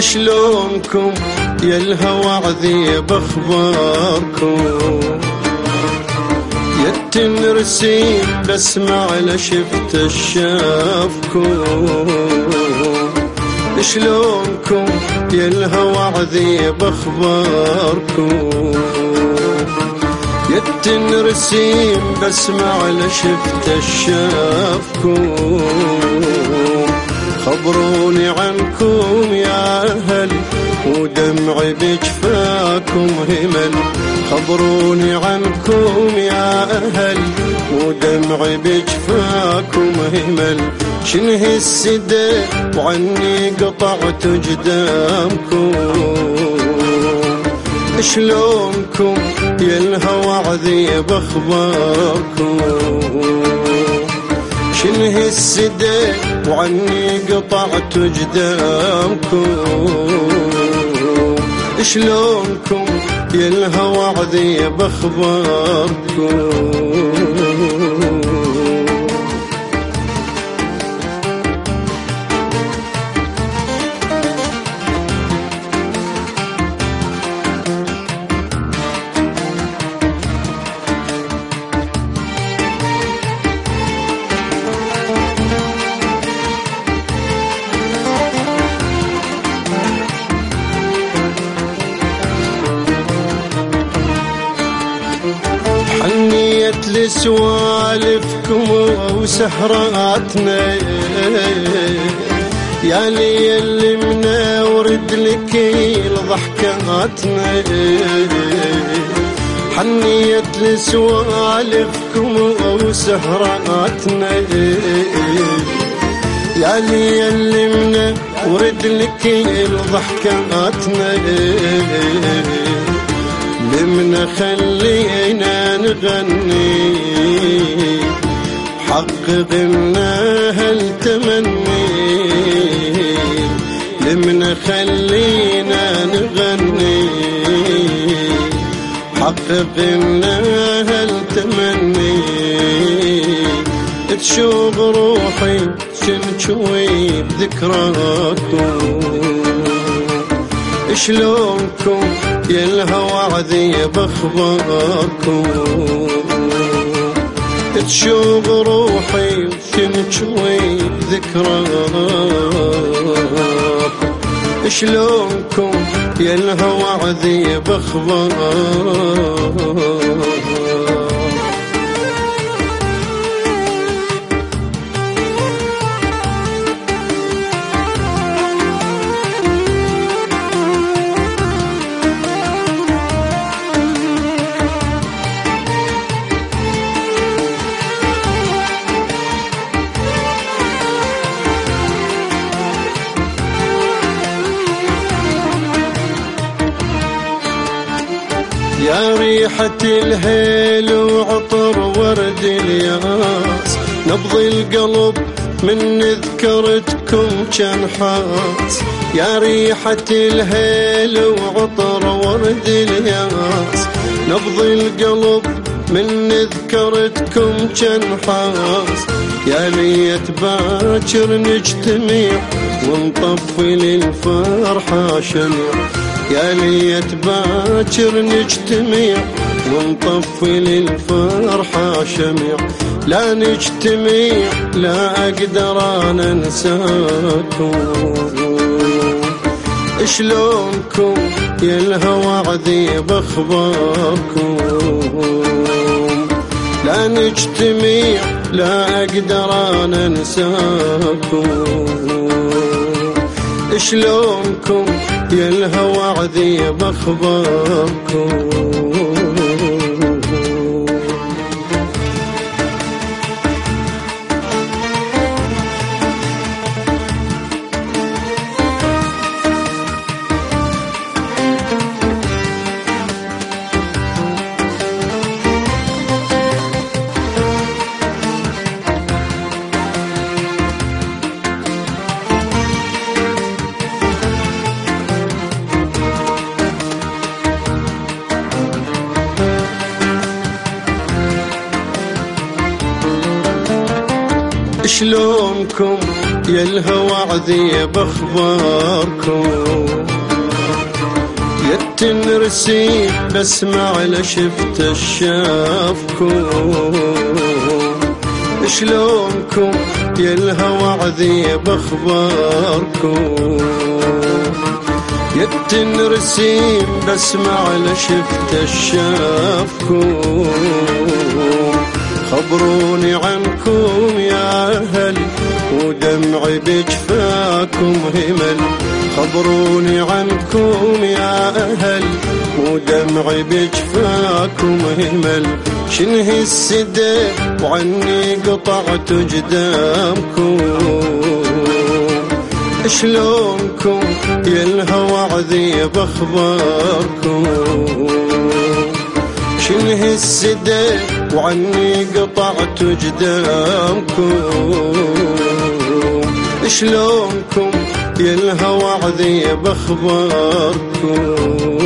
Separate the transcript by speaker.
Speaker 1: شلونكم يا الهوى عذيب اخباركم، يا التنرسيم بسمع لشفت الشافكم. شلونكم يا الهوى عذيب اخباركم، يا التنرسيم بسمع لشفت الشافكم. خبروني عنكم يا أهل ودمعي بجفاكم همل. خبروني عنكم يا أهل ودمعي بجفاكم همل. شنه السدى وعني قطعت جدامكم. شلونكم يا الهوى عذيب اخباركم، شنه السدى وعني قطعت جدامكم. شلونكم يا الهوى عذيب اخباركم. حنيت لسوالفكم وسهراتنا، يا لي اللي منورد لكيل ضحكاتنا. حنيت لسوالفكم وسهراتنا، يا لي اللي منورد لكيل ضحكاتنا. لمن خلينا نغني حققنا هالتمني. لمن خلينا نغني حققنا هالتمني. تشوق روحي شنشوي بذكراكم. شلونكم يا الهوى عذيب اخباركم، تشوق روحي وتنشوي ذكراكم. شلونكم يا الهوى عذيب اخباركم. يا ريحة الهيل وعطر ورد الياس، نبض القلب من ذكرتكم كان حاس. يا ريحة الهيل وعطر ورد الياس، نبض القلب من ذكرتكم كان حاس. يا ليت باكر نجتمع ونطفي للفرحة شمع. يا ليت باكر نجتمع ونطفي للفرحة شمع. لا نجتمع لا أقدر أنا أنساكم. شلونكم يا الهوى عذيب أخباركم. لا نجتمع لا أقدر أنا أنساكم. شلونكم يا الهوى عذيب أخباركم. شلونكم يا الهوى عذيب اخباركم. تنرسي بسمع لشفت الشافكم. شلونكم يا الهوى عذيب اخباركم؟ يا تنرسي بسمع لشفت الشافكم. خبروني عنكم يا أهل ودمعي بجفاكم همل. خبروني عنكم يا أهل ودمعي بجفاكم همل. شنهي السدى وعني قطعت جدامكم. شلونكم يا الهوى عذيب اخباركم؟ شنهي السدى وعني قطعت جدامكم. شلونكم يا الهوى عذيب اخباركم؟